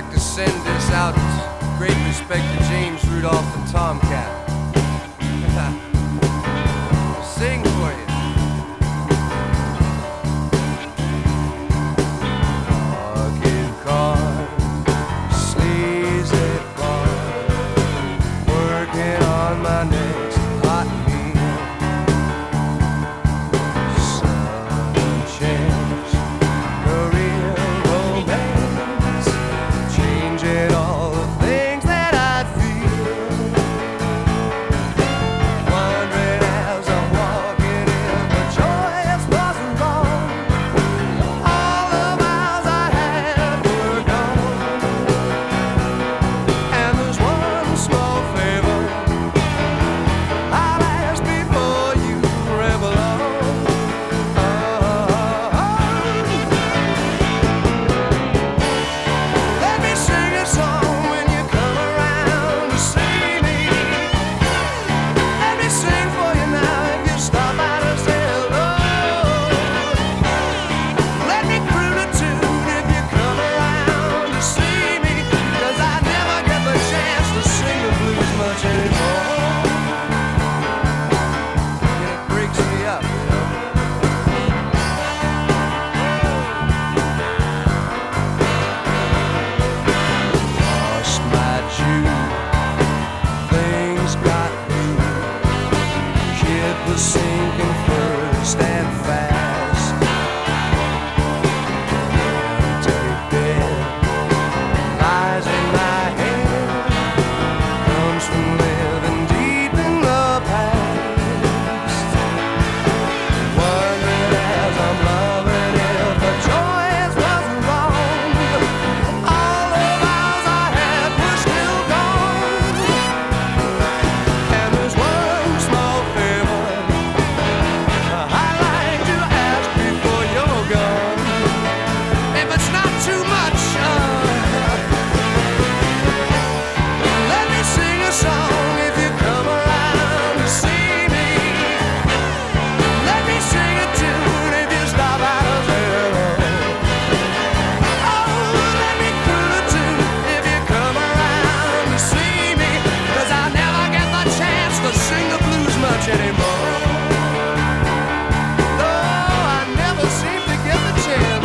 like to send this out with great respect to James Rudolph and Tomcat. Sing for you. Pocket car, sleazy bar, working on my next hot meal. Sudden change, career, romance, changing all the things that I feel. Wondering as I'm walking if the choice was wrong. All the miles I had were gone, and there's one small favor I'll ask before you ramble on. Let me sing a song when you come around to see me. Let me sing for you now if you stop by to say hello. Let me croon a tune if you come around to see me, 'cause I never get the chance to sing the blues much anymore. And it breaks me up, you know. Lost my Jew, things got blue. Kid was sinking first and fast. Empty bed lies in my head, comes from living deep in the past. Wondering as I'm loving if the choice was wrong. All the vows I had were still gone, and there's one small favor I'd like to ask before you're gone. If it's not too much, let me sing a song if you come around to see me. Let me sing a tune if you stop out of zero. Oh, let me croon a tune if you come around to see me, 'cause I never get the chance to sing the blues much anymore. No, I never seem to get the chance.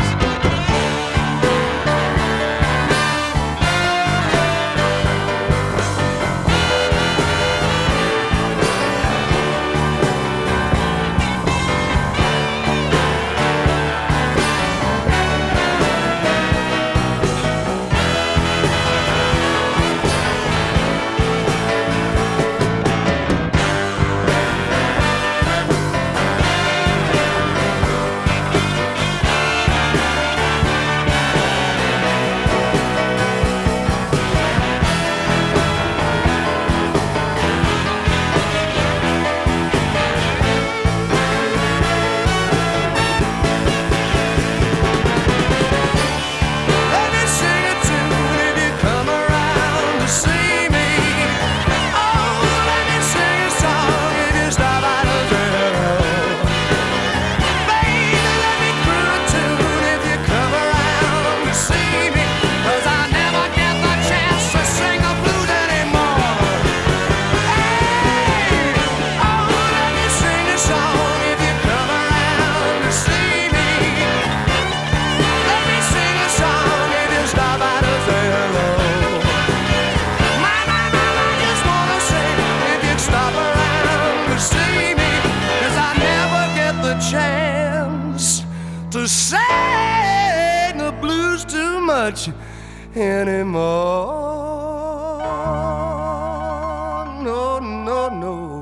Let me sing a tune if you come around to see me. Oh, let me sing a song if you stop out of zero. Baby, let me croon a tune if you come around to see me, 'cause I never get the chance to sing the blues anymore. Hey, oh, let me sing a song if you come around to see me. Let me sing a song if you stop by to say hello. My, I just wanna sing if you stop around to see me, 'cause I never get the chance to sing the blues too much anymore. No, no, no.